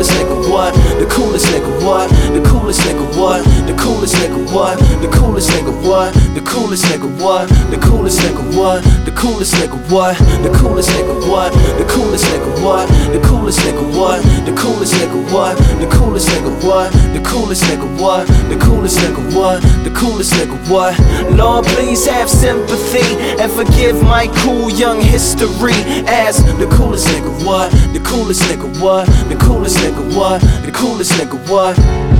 coolest nigga what? The coolest nigga what? The coolest nigga what? The coolest nigga what? The coolest nigga what? The coolest nigga what? The coolest nigga what? The coolest nigga what? The coolest nigga what? The coolest nigga what? The coolest nigga what? The coolest nigga what? The coolest nigga what? The coolest nigga what? The coolest nigga what? The coolest nigga what? Lord, please have sympathy and forgive my cool young history as the coolest nigga what? The coolest nigga what? The coolest nigga what? The coolest nigga what?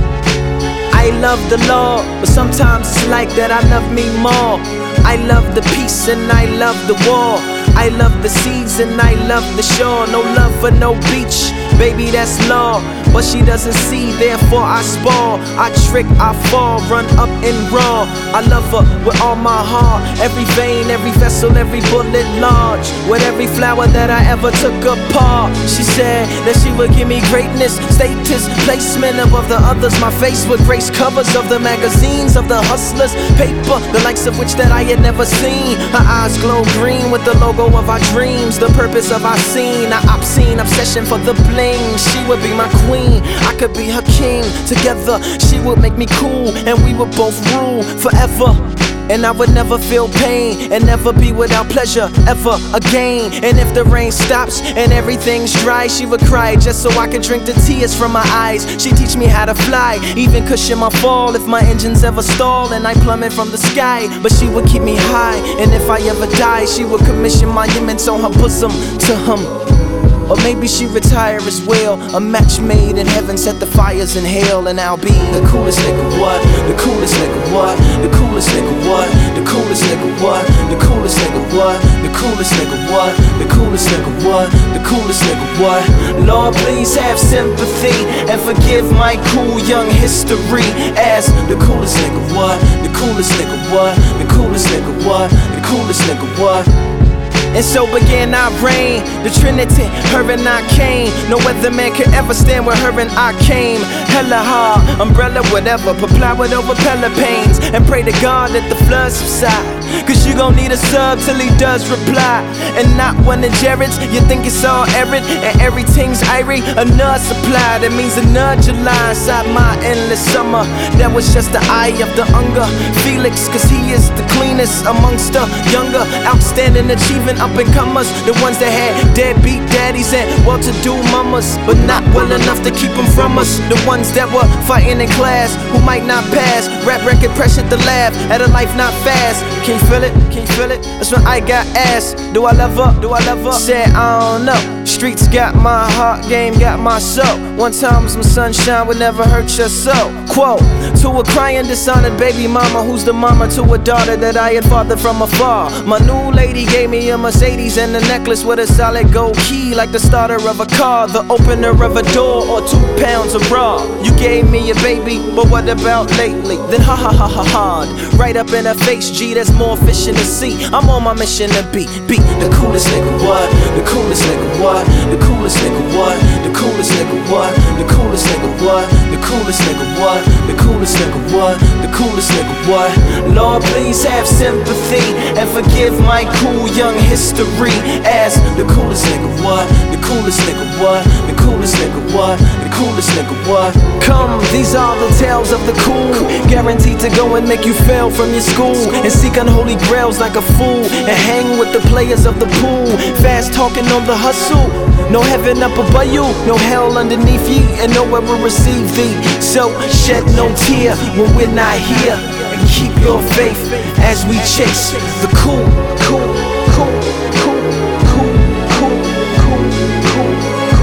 I love the law, but sometimes it's like that I love me more. I love the peace and I love the war. I love the seas and I love the shore. No love for no beach, baby, that's law. But she doesn't see, therefore I spoil. I trick, I fall, run up and raw. I love her with all my heart. Every vein, every vessel, every bullet large. With every flower that I ever took apart. She said that she would give me greatness, status, placement above the others. My face with grace covers of the magazines of the hustlers. Paper, the likes of which that I had never seen. Her eyes glow green with the logo of our dreams. The purpose of our scene, our obscene obsession for the bling. She would be my queen, I could be her king. Together, she would make me cool, and we would both rule forever. And I would never feel pain, and never be without pleasure ever again. And if the rain stops and everything's dry, she would cry just so I could drink the tears from my eyes. She'd teach me how to fly, even cushion my fall if my engines ever stall and I plummet from the sky. But she would keep me high, and if I ever die, she would commission monuments on her bosom to him. Or maybe she retire as well. A match made in heaven, set the fires in hell, and I'll be the coolest nigga what? The coolest nigga what? The coolest nigga what? The coolest nigga what? The coolest nigga what? The coolest nigga what? The coolest nigga what? The coolest nigga what? Lord, please have sympathy and forgive my cool young history as the coolest nigga what? The coolest nigga what? The coolest nigga what? The coolest nigga what? And so began our reign, the Trinity, her and I came. No other man could ever stand where her and I came. Hella hard, umbrella, whatever, apply with over pains. And pray to God that the floods subside, cause you gon' need a sub till he does reply. And not one of Jared's, you think it's all arid, and everything's irie. A nerd supply, that means a nerd July inside my endless summer. That was just the eye of the hunger. Felix, cause he is the cleanest amongst the younger, outstanding, achieving up and comers, the ones that had deadbeat daddies and well-to-do mamas, but not well enough to keep them from us. The ones that were fighting in class, who might not pass. Rap record pressured to laugh at a life not fast. Can you feel it? Can you feel it? That's when I got asked, do I love her? Do I love her? Said I don't know. Streets got my heart, game got my soul. One time some sunshine would never hurt your soul. Quote, to a crying dishonored baby mama, who's the mama to a daughter that I had fathered from afar. My new lady gave me a Mercedes and a necklace with a solid gold key, like the starter of a car, the opener of a door, or 2 pounds of raw. You gave me a baby, but what about lately? Then ha ha ha ha hard, right up in her face, G, there's more fish in the sea. I'm on my mission to be the coolest nigga what? The coolest nigga what? The coolest nigga what? The coolest nigga what? The coolest nigga what? The coolest nigga what? The coolest nigga what? The coolest nigga what? Lord, please have sympathy and forgive my cool young history as the coolest nigga what? The coolest nigga what? The coolest nigga what? The coolest nigga what? Come, these are the tales of the cool, guaranteed to go and make you fail from your school and seek unholy grails like a fool and hang with the players of the pool, fast talking on the hustle. No heaven up above you, no hell underneath ye, and nowhere will receive thee. So shed no tear when we're not here, and keep your faith as we chase the cool, cool, cool, cool, cool, cool, cool, cool,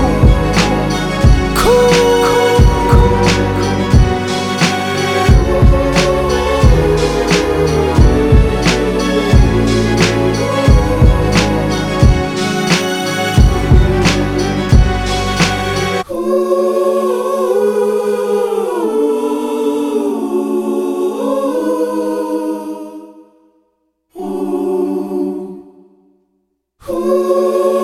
cool, cool. Ooh.